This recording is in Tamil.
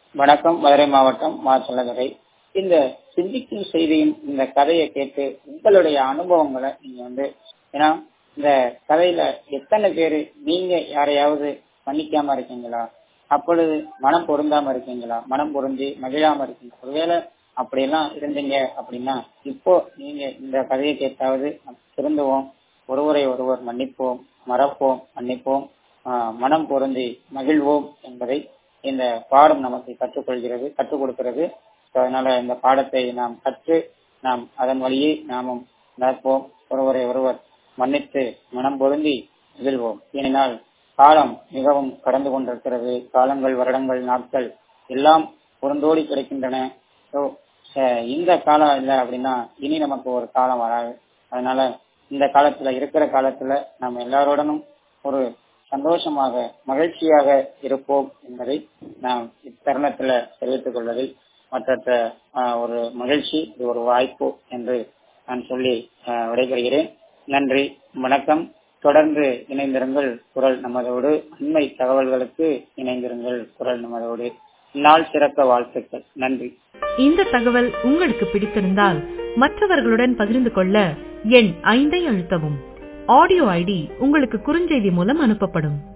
வணக்கம். மதுரை மாவட்டம் மாச்சலதுரை. இந்த சிந்திக்கும் செய்தியின் இந்த கதையை கேட்டு உங்களுடைய அனுபவங்களை நீங்க ஏன்னா இந்த கதையில எத்தனை பேரு நீங்க யாரையாவது மன்னிக்காம இருக்கீங்களா? அப்பொழுது மனம் பொருந்தாம இருக்கீங்களா? மனம் பொருந்தி மகிழாம இருக்கீங்களா? ஒருவேளை அப்படியெல்லாம் இருந்தீங்க அப்படின்னா இப்போ நீங்க இந்த கதையை கேட்டாவது திருந்துவோம், ஒருவரை ஒருவர் மன்னிப்போம், மறப்போம், மன்னிப்போம், மனம் பொருந்தி மகிழ்வோம் என்பதை இந்த பாடம் நமக்கு கற்றுக் கொடுக்கிறது. அதனால இந்த பாடத்தை நாம் கற்று நாம் அதன் வழியே நாமும் நடப்போம், ஒருவரை ஒருவர் மன்னித்து மனம் பொருந்தி மகிழ்வோம். ஏனென்றால் காலம் மிகவும் கடந்து கொண்டிருக்கிறது. காலங்கள், வருடங்கள், நாட்கள் எல்லாம் பொருந்தோடி கிடைக்கின்றன. இந்த காலம் இல்லை அப்படின்னா இனி நமக்கு ஒரு காலம் வராது. அதனால இந்த காலத்துல இருக்கிற காலத்துல நம்ம எல்லாரோடனும் ஒரு சந்தோஷமாக மகிழ்ச்சியாக இருப்போம் என்பதை நாம் இத்தருணத்துல தெரிவித்துக் கொள்வதில் மற்ற ஒரு மகிழ்ச்சி, இது ஒரு வாய்ப்பு என்று நான் சொல்லி விடைபெறுகிறேன். நன்றி, வணக்கம். தொடர்ந்து இணைந்திருங்கள் குரல் நமதோடு. உண்மை தகவல்களுக்கு இணைந்திருங்கள் குரல் நமதோடு. நாள் சிறக்க வாழ்த்துக்கள். நன்றி. இந்த தகவல் உங்களுக்கு பிடித்திருந்தால் மற்றவர்களுடன் பகிர்ந்து கொள்ள எண் 5 அழுத்தவும். ஆடியோ ஐடி உங்களுக்கு குறுஞ்செய்தி மூலம் அனுப்பப்படும்.